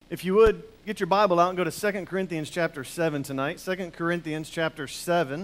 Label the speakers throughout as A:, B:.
A: If you would, get your Bible out and go to 2 Corinthians chapter 7 tonight. 2 Corinthians chapter 7.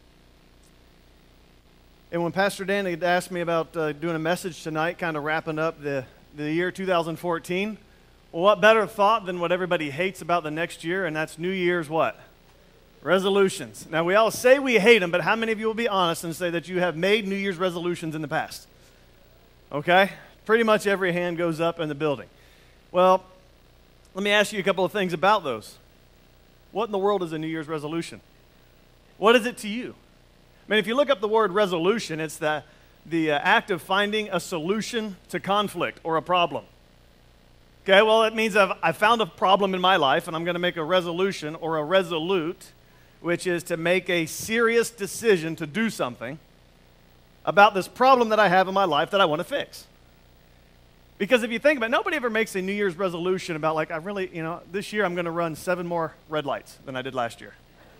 A: And when Pastor Dan had asked me about doing a message tonight, kind of wrapping up the year 2014, well, what better thought than what everybody hates about the next year, and that's New Year's what? Resolutions. Now, we all say we hate them, but how many of you will be honest and say that you have made New Year's resolutions in the past? Okay? Pretty much every hand goes up in the building. Well, let me ask you a couple of things about those. What in the world is a New Year's resolution? What is it to you? I mean, if you look up the word resolution, it's the act of finding a solution to conflict or a problem. Okay, well, it means I've found a problem in my life, and I'm going to make a resolution or a resolute, which is to make a serious decision to do something about this problem that I have in my life that I want to fix. Because if you think about it, nobody ever makes a New Year's resolution about like, this year I'm going to run 7 more red lights than I did last year.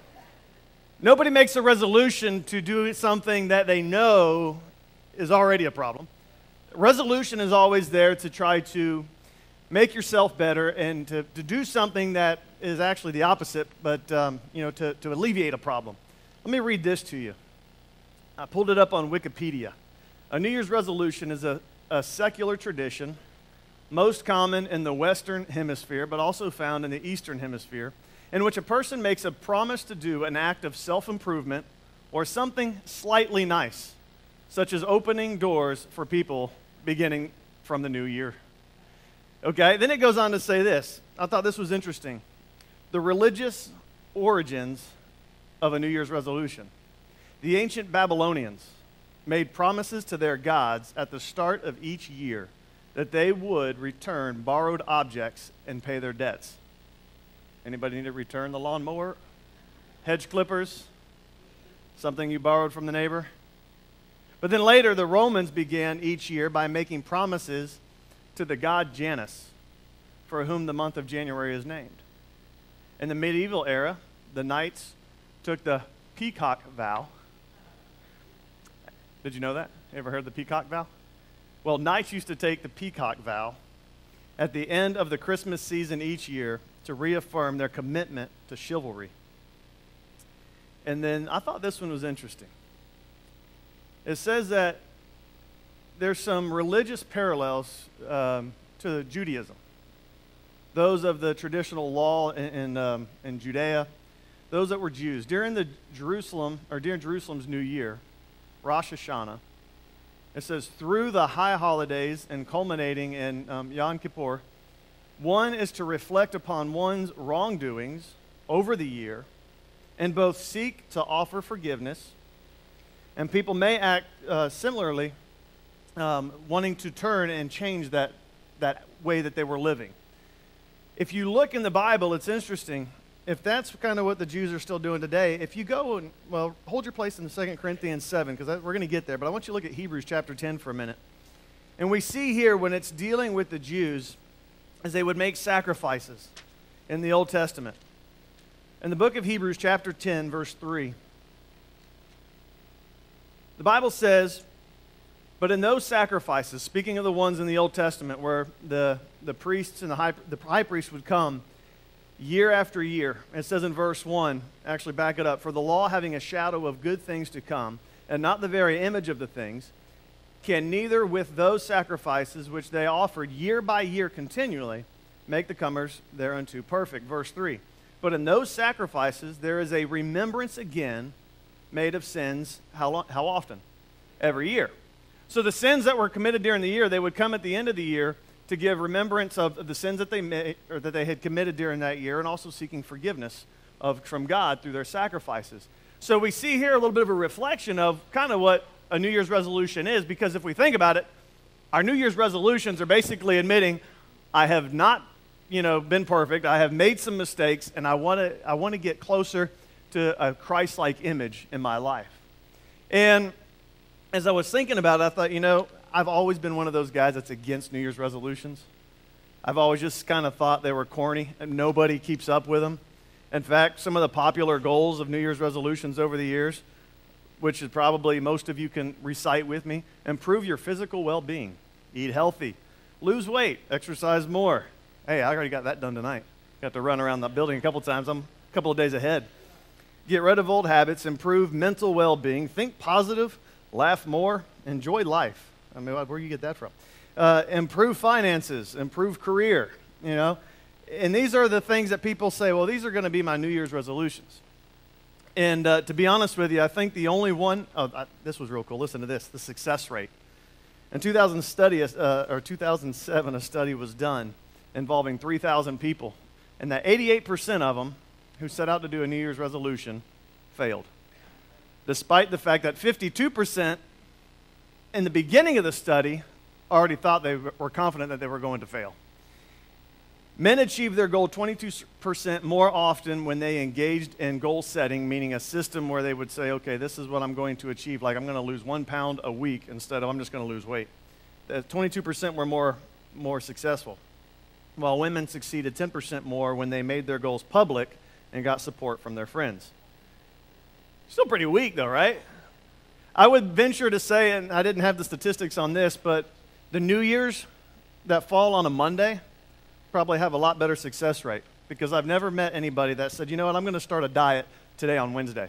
A: Nobody makes a resolution to do something that they know is already a problem. Resolution is always there to try to make yourself better and to do something that is actually the opposite, but to alleviate a problem. Let me read this to you. I pulled it up on Wikipedia. A New Year's resolution is a secular tradition, most common in the Western Hemisphere, but also found in the Eastern Hemisphere, in which a person makes a promise to do an act of self-improvement or something slightly nice, such as opening doors for people beginning from the new year. Okay, then it goes on to say this. I thought this was interesting. The religious origins of a New Year's resolution. The ancient Babylonians made promises to their gods at the start of each year that they would return borrowed objects and pay their debts. Anybody need to return the lawnmower, hedge clippers, something you borrowed from the neighbor? But then later, the Romans began each year by making promises to the god Janus, for whom the month of January is named. In the medieval era, the knights took the peacock vow. Did you know that? You ever heard the peacock vow? Well, knights used to take the peacock vow at the end of the Christmas season each year to reaffirm their commitment to chivalry. And then I thought this one was interesting. It says that there's some religious parallels to Judaism. Those of the traditional law in Judea, those that were Jews. During Jerusalem's New Year, Rosh Hashanah, it says, through the high holidays and culminating in Yom Kippur, one is to reflect upon one's wrongdoings over the year and both seek to offer forgiveness, and people may act similarly, wanting to turn and change that way that they were living. If you look in the Bible, it's interesting. If that's kind of what the Jews are still doing today, if you go and, hold your place in 2 Corinthians 7, because we're going to get there, but I want you to look at Hebrews chapter 10 for a minute. And we see here when it's dealing with the Jews, as they would make sacrifices in the Old Testament. In the book of Hebrews chapter 10, verse 3, the Bible says, but in those sacrifices, speaking of the ones in the Old Testament where the priests and the high priest would come year after year. It says in verse 1, actually back it up, for the law having a shadow of good things to come, and not the very image of the things, can neither with those sacrifices which they offered year by year continually make the comers thereunto perfect. Verse 3, but in those sacrifices there is a remembrance again made of sins, how often? Every year. So the sins that were committed during the year, they would come at the end of the year to give remembrance of the sins that they made or that they had committed during that year, and also seeking forgiveness from God through their sacrifices. So we see here a little bit of a reflection of kind of what a New Year's resolution is, because if we think about it, our New Year's resolutions are basically admitting, I have not, been perfect. I have made some mistakes, and I want to get closer to a Christ-like image in my life. And as I was thinking about it, I thought, I've always been one of those guys that's against New Year's resolutions. I've always just kind of thought they were corny and nobody keeps up with them. In fact, some of the popular goals of New Year's resolutions over the years, which is probably most of you can recite with me, improve your physical well-being, eat healthy, lose weight, exercise more, Hey, I already got that done tonight. Got to run around the building a couple times. I'm a couple of days ahead. Get rid of old habits, improve mental well-being, think positive, laugh more, enjoy life. I mean, where do you get that from? Improve finances, improve career, you know. And these are the things that people say, well, these are going to be my New Year's resolutions. And to be honest with you, I think the only one, this was real cool. Listen to this, the success rate. In 2007, a study was done involving 3,000 people, and that 88% of them who set out to do a New Year's resolution failed, despite the fact that 52% in the beginning of the study already thought they were confident that they were going to fail. Men achieved their goal 22% more often when they engaged in goal setting, meaning a system where they would say, okay, this is what I'm going to achieve. Like I'm going to lose 1 pound a week instead of I'm just going to lose weight. 22% were more successful, while women succeeded 10% more when they made their goals public and got support from their friends. Still pretty weak though, right? I would venture to say, and I didn't have the statistics on this, but the New Year's that fall on a Monday probably have a lot better success rate, because I've never met anybody that said, you know what, I'm going to start a diet today on Wednesday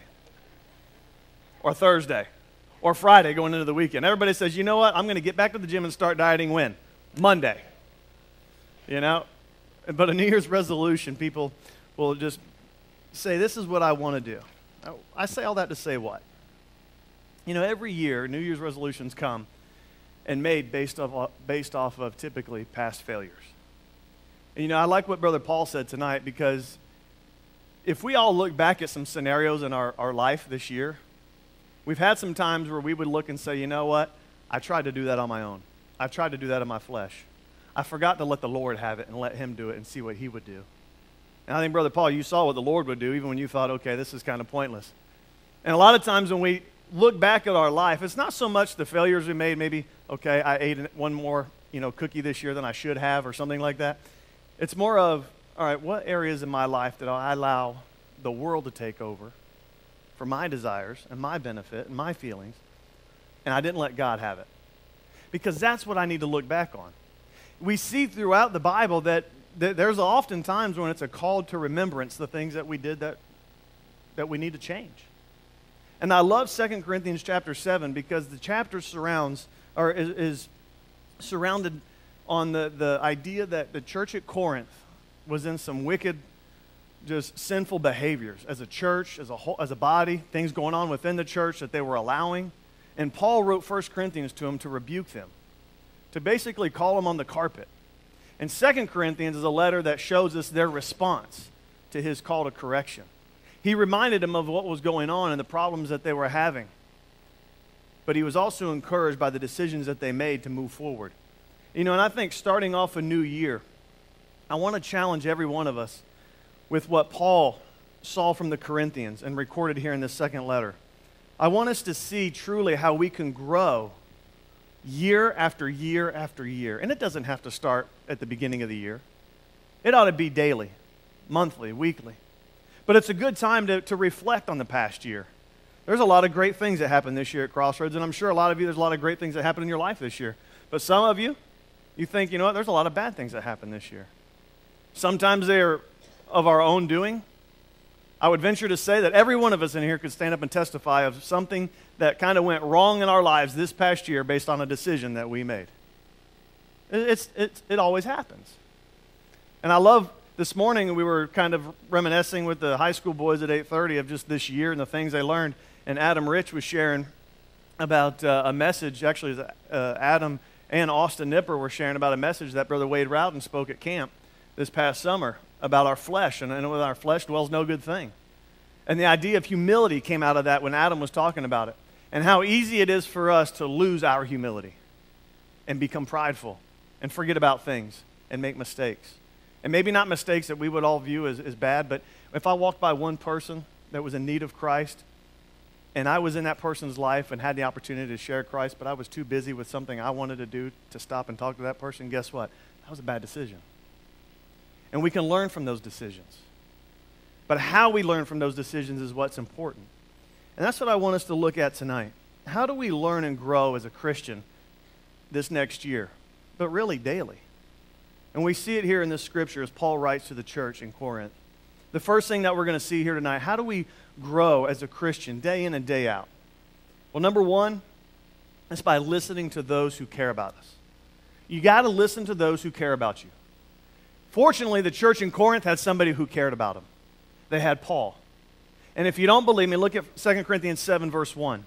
A: or Thursday or Friday going into the weekend. Everybody says, you know what, I'm going to get back to the gym and start dieting when? Monday. You know? But a New Year's resolution, people will just say, this is what I want to do. I say all that to say what? You know, every year, New Year's resolutions come and made based off of typically past failures. And, you know, I like what Brother Paul said tonight, because if we all look back at some scenarios in our life this year, we've had some times where we would look and say, you know what, I tried to do that on my own. I tried to do that in my flesh. I forgot to let the Lord have it and let him do it and see what he would do. And I think, Brother Paul, you saw what the Lord would do even when you thought, okay, this is kind of pointless. And a lot of times when we look back at our life, it's not so much the failures we made, maybe, okay, I ate one more, cookie this year than I should have or something like that. It's more of, all right, what areas in my life did I allow the world to take over for my desires and my benefit and my feelings, and I didn't let God have it? Because that's what I need to look back on. We see throughout the Bible that there's often times when it's a call to remembrance, the things that we did that we need to change. And I love 2 Corinthians chapter 7, because the chapter is surrounded on the idea that the church at Corinth was in some wicked, just sinful behaviors as a church, as a whole, as a body, things going on within the church that they were allowing. And Paul wrote 1 Corinthians to them to rebuke them, to basically call them on the carpet. And 2 Corinthians is a letter that shows us their response to his call to correction. He reminded them of what was going on and the problems that they were having. But he was also encouraged by the decisions that they made to move forward. And I think starting off a new year, I want to challenge every one of us with what Paul saw from the Corinthians and recorded here in this second letter. I want us to see truly how we can grow year after year after year. And it doesn't have to start at the beginning of the year. It ought to be daily, monthly, weekly. But it's a good time to reflect on the past year. There's a lot of great things that happened this year at Crossroads, and I'm sure a lot of you, there's a lot of great things that happened in your life this year. But some of you, you think, you know what, there's a lot of bad things that happened this year. Sometimes they're of our own doing. I would venture to say that every one of us in here could stand up and testify of something that kind of went wrong in our lives this past year based on a decision that we made. It always happens. And I love, this morning we were kind of reminiscing with the high school boys at 8:30 of just this year and the things they learned. And Adam Rich was sharing about a message, actually Adam and Austin Nipper were sharing about a message that Brother Wade Rowden spoke at camp this past summer about our flesh, and with our flesh dwells no good thing. And the idea of humility came out of that when Adam was talking about it, and how easy it is for us to lose our humility and become prideful and forget about things and make mistakes. And maybe not mistakes that we would all view as bad, but if I walked by one person that was in need of Christ, and I was in that person's life and had the opportunity to share Christ, but I was too busy with something I wanted to do to stop and talk to that person, guess what? That was a bad decision. And we can learn from those decisions. But how we learn from those decisions is what's important. And that's what I want us to look at tonight. How do we learn and grow as a Christian this next year, but really daily? And we see it here in this scripture as Paul writes to the church in Corinth. The first thing that we're going to see here tonight, how do we grow as a Christian day in and day out? Well, number one, it's by listening to those who care about us. You got to listen to those who care about you. Fortunately, the church in Corinth had somebody who cared about them. They had Paul. And if you don't believe me, look at 2 Corinthians 7, verse 1.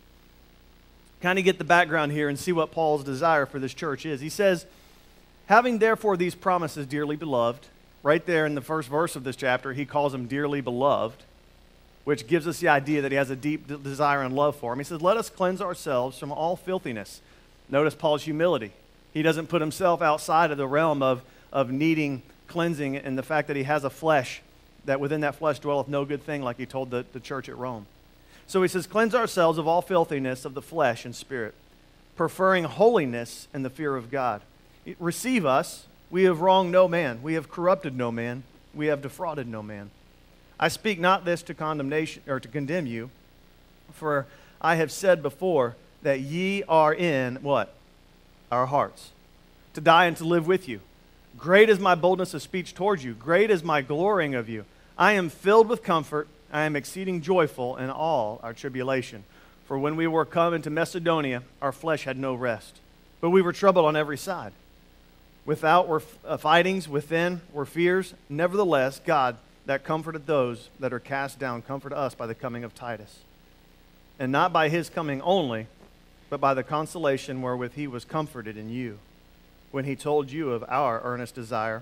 A: Kind of get the background here and see what Paul's desire for this church is. He says, having therefore these promises, dearly beloved, right there in the first verse of this chapter, he calls them dearly beloved, which gives us the idea that he has a deep desire and love for him. He says, let us cleanse ourselves from all filthiness. Notice Paul's humility. He doesn't put himself outside of the realm of needing cleansing and the fact that he has a flesh, that within that flesh dwelleth no good thing, like he told the church at Rome. So he says, cleanse ourselves of all filthiness of the flesh and spirit, preferring holiness and the fear of God. Receive us. We have wronged no man. We have corrupted no man. We have defrauded no man. I speak not this to condemnation or to condemn you, for I have said before that ye are in what? Our hearts, to die and to live with you. Great is my boldness of speech towards you. Great is my glorying of you. I am filled with comfort. I am exceeding joyful in all our tribulation. For when we were come into Macedonia, our flesh had no rest, but we were troubled on every side. Without were fightings, within were fears. Nevertheless, God, that comforted those that are cast down, comforted us by the coming of Titus. And not by his coming only, but by the consolation wherewith he was comforted in you, when he told you of our earnest desire.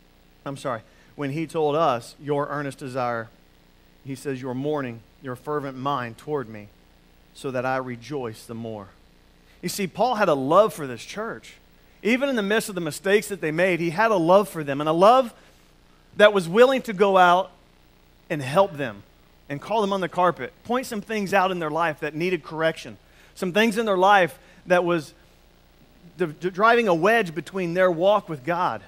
A: When he told us your earnest desire, he says, your mourning, your fervent mind toward me, so that I rejoice the more. You see, Paul had a love for this church. Even in the midst of the mistakes that they made, he had a love for them, and a love that was willing to go out and help them and call them on the carpet, point some things out in their life that needed correction, some things in their life that was driving a wedge between their walk with God.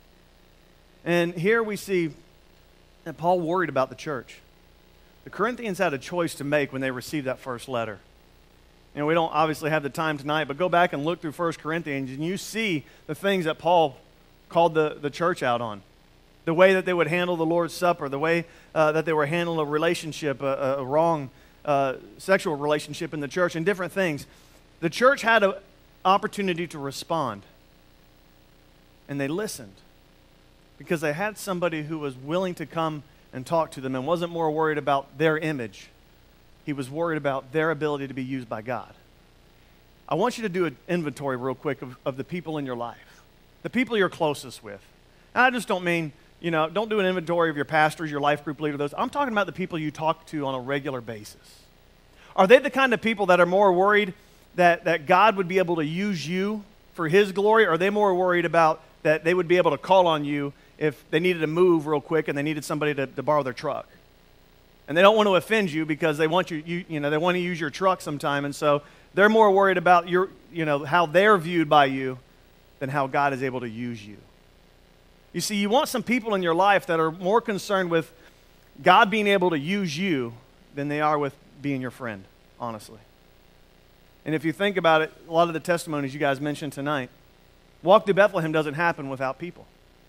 A: And here we see that Paul worried about the church. The Corinthians had a choice to make when they received that first letter. And we don't obviously have the time tonight, but go back and look through 1 Corinthians and you see the things that Paul called the church out on. The way that they would handle the Lord's Supper, the way that they were handling a relationship, a wrong sexual relationship in the church, and different things. The church had an opportunity to respond. And they listened because they had somebody who was willing to come and talk to them and wasn't more worried about their image. He was worried about their ability to be used by God. I want you to do an inventory real quick of the people in your life, the people you're closest with. And I just don't mean, don't do an inventory of your pastors, your life group leader, those. I'm talking about the people you talk to on a regular basis. Are they the kind of people that are more worried that God would be able to use you for his glory, or are they more worried about that they would be able to call on you if they needed to move real quick and they needed somebody to borrow their truck? And they don't want to offend you because they want they want to use your truck sometime, and so they're more worried about how they're viewed by you than how God is able to use you. You see, you want some people in your life that are more concerned with God being able to use you than they are with being your friend, honestly. And if you think about it, a lot of the testimonies you guys mentioned tonight, Walk to Bethlehem doesn't happen without people.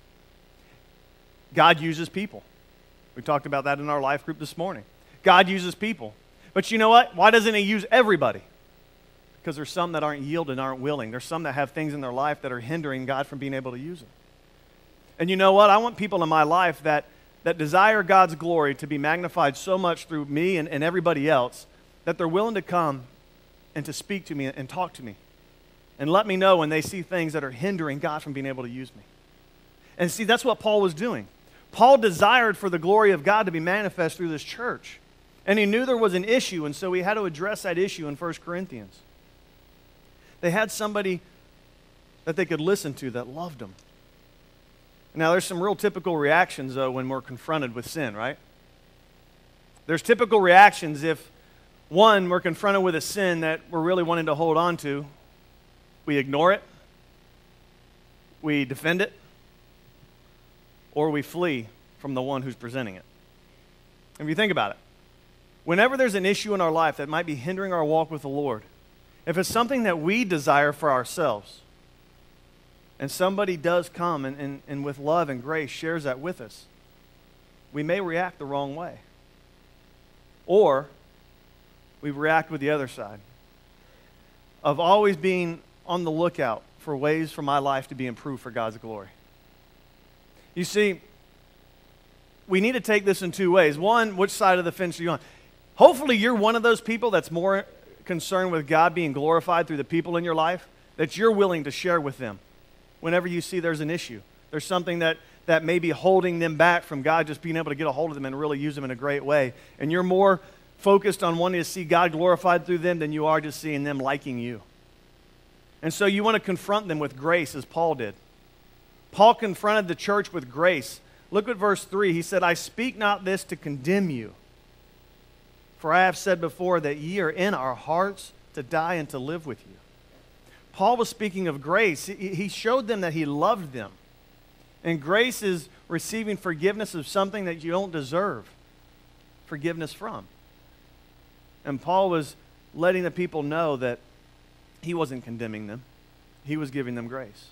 A: God uses people. We talked about that in our life group this morning. God uses people. But you know what? Why doesn't he use everybody? Because there's some that aren't yielded and aren't willing. There's some that have things in their life that are hindering God from being able to use them. And you know what? I want people in my life that desire God's glory to be magnified so much through me and everybody else that they're willing to come and to speak to me and talk to me and let me know when they see things that are hindering God from being able to use me. And see, that's what Paul was doing. Paul desired for the glory of God to be manifest through this church. And he knew there was an issue, and so he had to address that issue in 1 Corinthians. They had somebody that they could listen to that loved them. Now, there's some real typical reactions, though, when we're confronted with sin, right? There's typical reactions if, one, we're confronted with a sin that we're really wanting to hold on to. We ignore it, we defend it, or we flee from the one who's presenting it. If you think about it, whenever there's an issue in our life that might be hindering our walk with the Lord, if it's something that we desire for ourselves, and somebody does come and with love and grace shares that with us, we may react the wrong way. Or we react with the other side of always being on the lookout for ways for my life to be improved for God's glory. You see, we need to take this in two ways. One, which side of the fence are you on? Hopefully you're one of those people that's more concerned with God being glorified through the people in your life, that you're willing to share with them whenever you see there's an issue. There's something that may be holding them back from God just being able to get a hold of them and really use them in a great way. And you're more focused on wanting to see God glorified through them than you are just seeing them liking you. And so you want to confront them with grace as Paul did. Paul confronted the church with grace. Look at verse 3. He said, I speak not this to condemn you, for I have said before that ye are in our hearts to die and to live with you. Paul was speaking of grace. He showed them that he loved them. And grace is receiving forgiveness of something that you don't deserve forgiveness from. And Paul was letting the people know that he wasn't condemning them. He was giving them grace.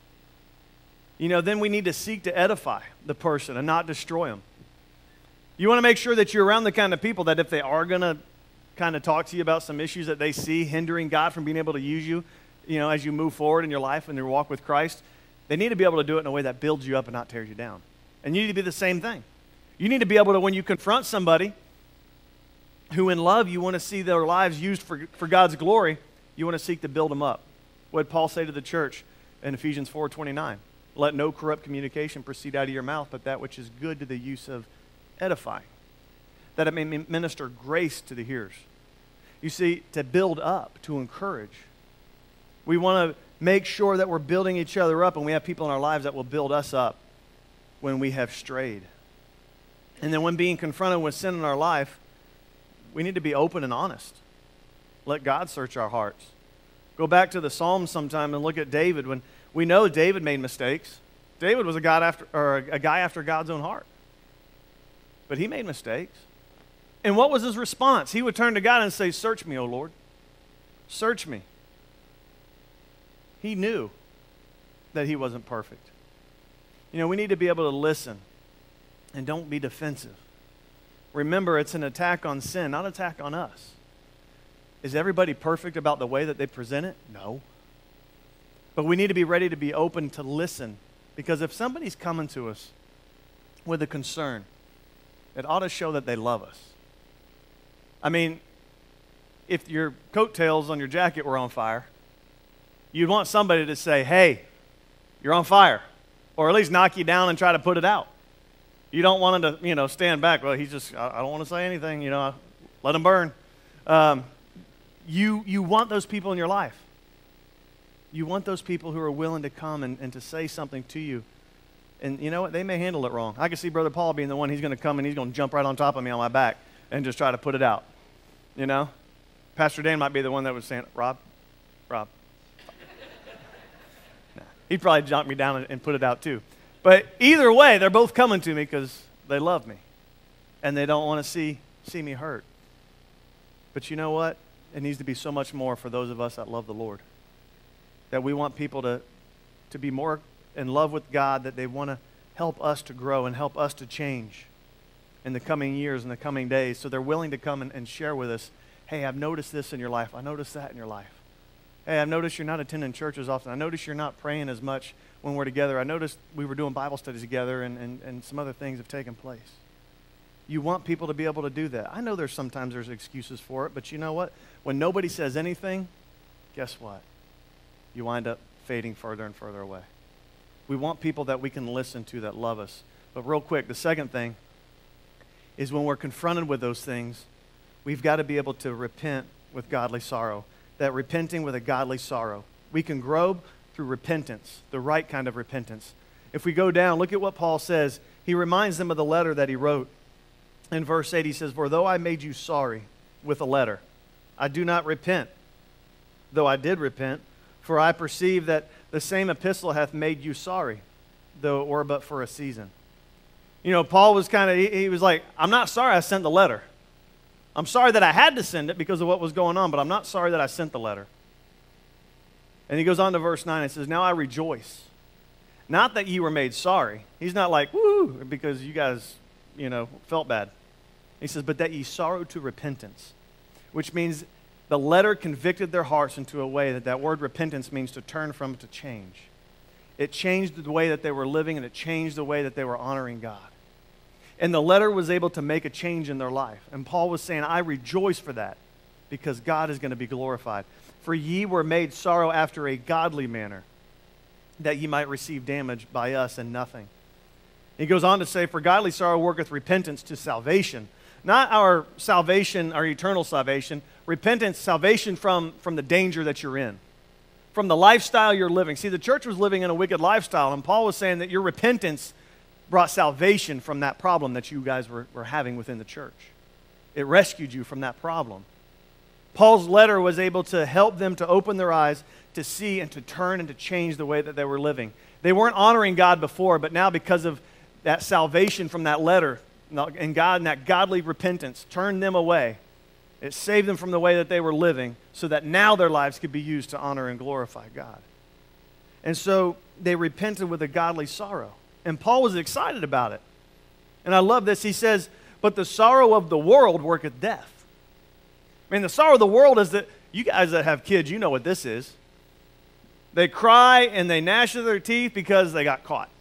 A: Then we need to seek to edify the person and not destroy them. You want to make sure that you're around the kind of people that if they are going to kind of talk to you about some issues that they see hindering God from being able to use you, as you move forward in your life and your walk with Christ, they need to be able to do it in a way that builds you up and not tears you down. And you need to be the same thing. You need to be able to, when you confront somebody who in love you want to see their lives used for God's glory, you want to seek to build them up. What did Paul say to the church in Ephesians 4:29? Let no corrupt communication proceed out of your mouth, but that which is good to the use of edifying, that it may minister grace to the hearers. You see, to build up, to encourage. We want to make sure that we're building each other up and we have people in our lives that will build us up when we have strayed. And then when being confronted with sin in our life, we need to be open and honest. Let God search our hearts. Go back to the Psalms sometime and look at David. When we know David made mistakes. David was a guy after God's own heart. But he made mistakes. And what was his response? He would turn to God and say, search me, O Lord. Search me. He knew that he wasn't perfect. We need to be able to listen and don't be defensive. Remember, it's an attack on sin, not an attack on us. Is everybody perfect about the way that they present it? No. But we need to be ready to be open to listen, because if somebody's coming to us with a concern, it ought to show that they love us. I mean, if your coattails on your jacket were on fire, you'd want somebody to say, hey, you're on fire, or at least knock you down and try to put it out. You don't want them to, stand back. Well, I don't want to say anything, let him burn. You want those people in your life. You want those people who are willing to come and to say something to you. And you know what? They may handle it wrong. I can see Brother Paul being the one. He's going to come and he's going to jump right on top of me on my back and just try to put it out. Pastor Dan might be the one that was saying, Rob. Nah, he'd probably jump me down and put it out too. But either way, they're both coming to me because they love me. And they don't want to see me hurt. But you know what? It needs to be so much more for those of us that love the Lord. That we want people to be more in love with God, that they want to help us to grow and help us to change in the coming years and the coming days. So they're willing to come and share with us, hey, I've noticed this in your life. I noticed that in your life. Hey, I've noticed you're not attending church as often. I noticed you're not praying as much when we're together. I noticed we were doing Bible studies together and some other things have taken place. You want people to be able to do that. I know sometimes there's excuses for it, but you know what? When nobody says anything, guess what? You wind up fading further and further away. We want people that we can listen to that love us. But real quick, the second thing is when we're confronted with those things, we've got to be able to repent with godly sorrow. That repenting with a godly sorrow. We can grow through repentance, the right kind of repentance. If we go down, look at what Paul says. He reminds them of the letter that he wrote. In verse 8, he says, for though I made you sorry with a letter, I do not repent, though I did repent, for I perceive that the same epistle hath made you sorry, though it were but for a season. Paul was he was like, I'm not sorry I sent the letter. I'm sorry that I had to send it because of what was going on, but I'm not sorry that I sent the letter. And he goes on to verse 9 and says, now I rejoice Not that ye were made sorry. He's not like, woo, because you guys, felt bad. He says, but that ye sorrowed to repentance, which means the letter convicted their hearts into a way that word repentance means to turn from, to change. It changed the way that they were living, and it changed the way that they were honoring God. And the letter was able to make a change in their life. And Paul was saying, I rejoice for that, because God is going to be glorified. For ye were made sorrow after a godly manner, that ye might receive damage by us and nothing. He goes on to say, for godly sorrow worketh repentance to salvation. Not our salvation, our eternal salvation. Repentance, salvation from the danger that you're in, from the lifestyle you're living. See, the church was living in a wicked lifestyle, and Paul was saying that your repentance brought salvation from that problem that you guys were having within the church. It rescued you from that problem. Paul's letter was able to help them to open their eyes to see and to turn and to change the way that they were living. They weren't honoring God before, but now because of that salvation from that letter and God and that godly repentance turned them away. It saved them from the way that they were living so that now their lives could be used to honor and glorify God. And so they repented with a godly sorrow. And Paul was excited about it. And I love this. He says, but the sorrow of the world worketh death. I mean, the sorrow of the world is that, you guys that have kids, you know what this is. They cry and they gnash their teeth because they got caught.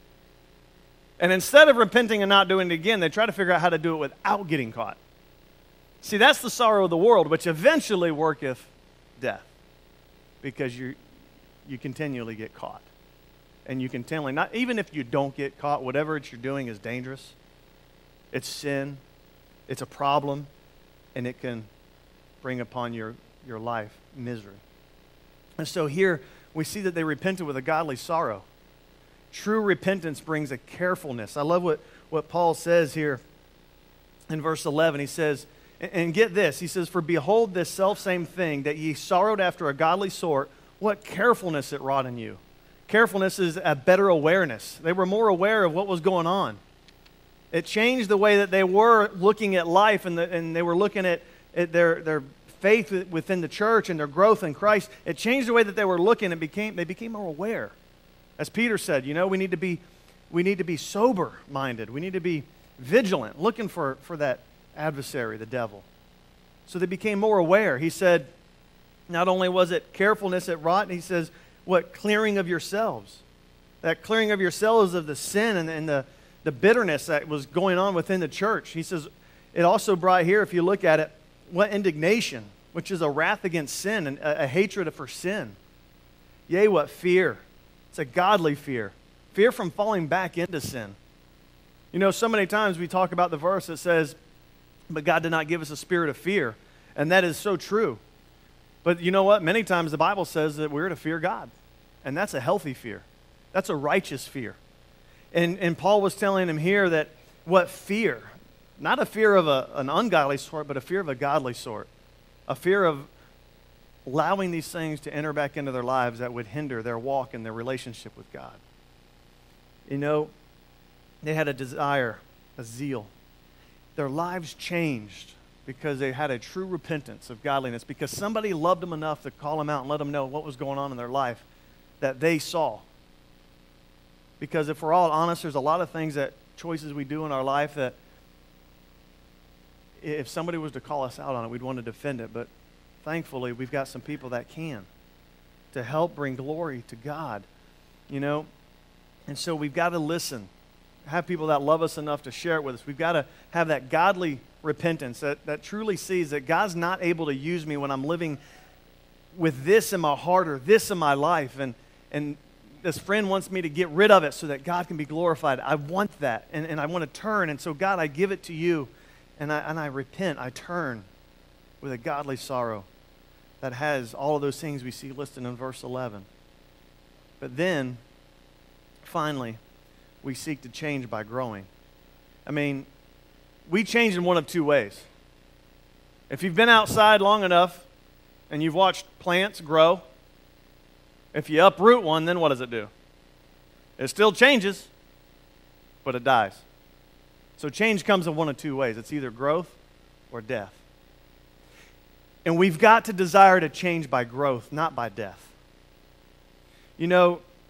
A: And instead of repenting and not doing it again, they try to figure out how to do it without getting caught. See, that's the sorrow of the world, which eventually worketh death, because you continually get caught. And you continually, not even if you don't get caught, whatever you're doing is dangerous. It's sin. It's a problem. And it can bring upon your life misery. And so here we see that they repented with a godly sorrow. True repentance brings a carefulness. I love what Paul says here in verse 11. He says, and get this, he says, for behold this selfsame thing, that ye sorrowed after a godly sort, what carefulness it wrought in you. Carefulness is a better awareness. They were more aware of what was going on. It changed the way that they were looking at life, and they were looking at their faith within the church and their growth in Christ. It changed the way that they were looking. They became more aware. As Peter said, we need to be sober-minded. We need to be vigilant, looking for that adversary, the devil. So they became more aware. He said, not only was it carefulness it wrought, he says, what clearing of yourselves. That clearing of yourselves of the sin and the bitterness that was going on within the church. He says, it also brought here, if you look at it, what indignation, which is a wrath against sin and a hatred for sin. Yea, what fear. It's a godly fear. Fear from falling back into sin. So many times we talk about the verse that says, but God did not give us a spirit of fear. And that is so true. But you know what? Many times the Bible says that we're to fear God. And that's a healthy fear. That's a righteous fear. And Paul was telling him here that what fear, not a fear of an ungodly sort, but a fear of a godly sort. A fear of allowing these things to enter back into their lives that would hinder their walk and their relationship with God. They had a desire, a zeal. Their lives changed because they had a true repentance of godliness, because somebody loved them enough to call them out and let them know what was going on in their life that they saw. Because if we're all honest, there's a lot of things choices we do in our life that if somebody was to call us out on it, we'd want to defend it. But thankfully, we've got some people that can to help bring glory to God, And so we've got to listen. Have people that love us enough to share it with us. We've got to have that godly repentance that truly sees that God's not able to use me when I'm living with this in my heart or this in my life. And this friend wants me to get rid of it so that God can be glorified. I want that, and I want to turn. And so, God, I give it to you, and I repent. I turn with a godly sorrow that has all of those things we see listed in verse 11. But then, finally, we seek to change by growing. I mean, we change in one of two ways. If you've been outside long enough and you've watched plants grow, if you uproot one, then what does it do? It still changes, but it dies. So change comes in one of two ways. It's either growth or death. And we've got to desire to change by growth, not by death.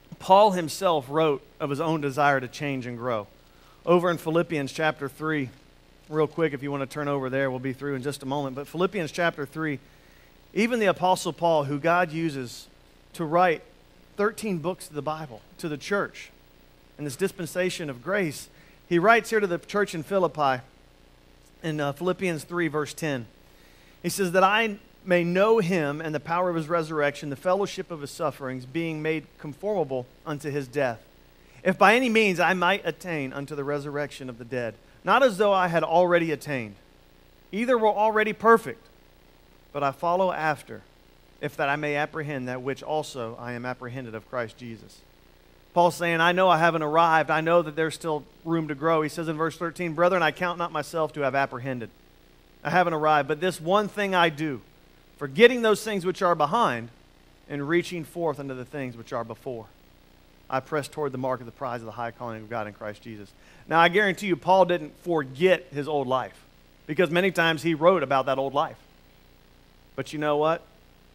A: Paul himself wrote of his own desire to change and grow. Over in Philippians chapter 3, real quick, if you want to turn over there, we'll be through in just a moment. But Philippians chapter 3, even the Apostle Paul, who God uses to write 13 books of the Bible to the church in this dispensation of grace, he writes here to the church in Philippi in Philippians 3, verse 10. He says, that I may know him and the power of his resurrection, the fellowship of his sufferings, being made conformable unto his death, if by any means I might attain unto the resurrection of the dead. Not as though I had already attained. Either were already perfect, but I follow after, if that I may apprehend that which also I am apprehended of Christ Jesus. Paul's saying, I know I haven't arrived. I know that there's still room to grow. He says in verse 13, brethren, I count not myself to have apprehended. I haven't arrived, but this one thing I do, forgetting those things which are behind and reaching forth unto the things which are before. I press toward the mark of the prize of the high calling of God in Christ Jesus. Now, I guarantee you, Paul didn't forget his old life, because many times he wrote about that old life. But you know what?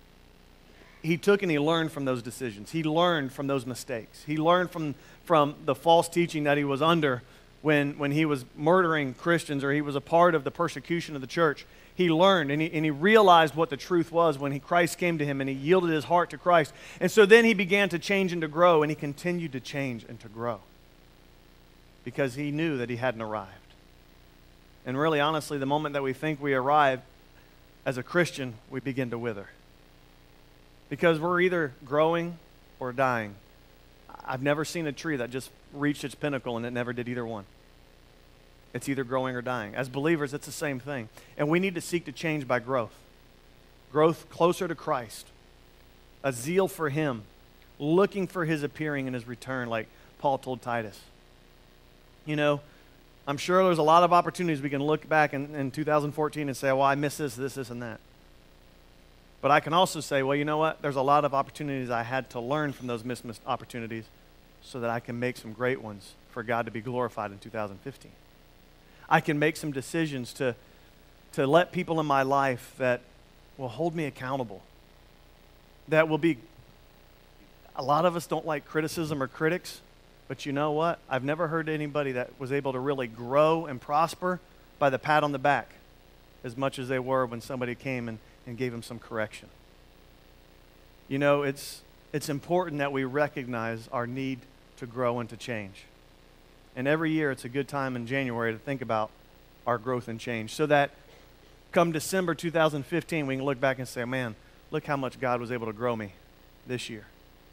A: He took and he learned from those decisions. He learned from those mistakes. He learned from the false teaching that he was under when he was murdering Christians, or he was a part of the persecution of the church. He learned and he realized what the truth was when Christ came to him and he yielded his heart to Christ. And so then he began to change and to grow, and he continued to change and to grow because he knew that he hadn't arrived. And really, honestly, the moment that we think we arrive as a Christian, we begin to wither. Because we're either growing or dying. I've never seen a tree that just reached its pinnacle and it never did either one. It's either growing or dying. As believers, it's the same thing. And we need to seek to change by growth. Growth closer to Christ. A zeal for Him. Looking for His appearing and His return, like Paul told Titus. You know, I'm sure there's a lot of opportunities we can look back in 2014 and say, well, I missed this, and that. But I can also say, well, you know what? There's a lot of opportunities I had to learn from those missed opportunities so that I can make some great ones for God to be glorified in 2015. I can make some decisions to let people in my life that will hold me accountable. That will be, a lot of us don't like criticism or critics, but you know what? I've never heard anybody that was able to really grow and prosper by the pat on the back as much as they were when somebody came and gave them some correction. You know, it's important that we recognize our need to grow and to change. And every year it's a good time in January to think about our growth and change so that come December 2015 we can look back and say, man, look how much God was able to grow me this year.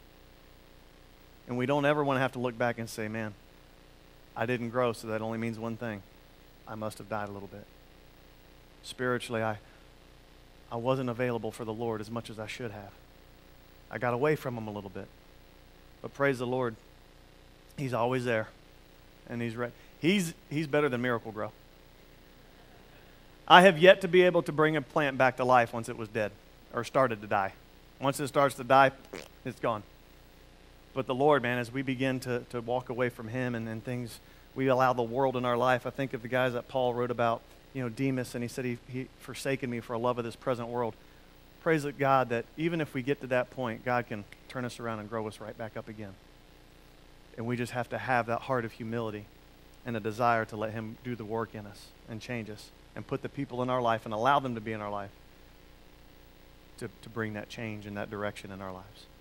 A: And we don't ever want to have to look back and say, man, I didn't grow, so that only means one thing. I must have died a little bit. Spiritually, I wasn't available for the Lord as much as I should have. I got away from Him a little bit. But praise the Lord, He's always there. And He's ready. He's better than Miracle-Gro. I have yet to be able to bring a plant back to life once it was dead or started to die. Once it starts to die, it's gone. But the Lord, man, as we begin to walk away from Him and things, we allow the world in our life. I think of the guys that Paul wrote about, you know, Demas, and he said he forsaken me for a love of this present world. Praise God that even if we get to that point, God can turn us around and grow us right back up again. And we just have to have that heart of humility and a desire to let Him do the work in us and change us and put the people in our life and allow them to be in our life to bring that change in that direction in our lives.